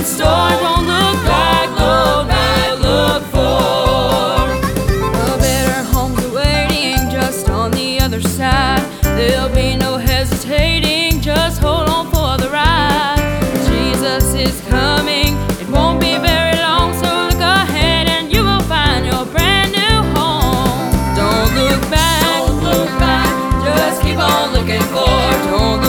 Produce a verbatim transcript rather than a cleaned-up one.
store. Don't look back, go now, look forward. A better home's awaiting just on the other side. There'll be no hesitating, just hold on for the ride. Jesus is coming, it won't be very long, so look ahead and you will find your brand new home. Don't look back, don't look back, just keep on looking forward. Don't look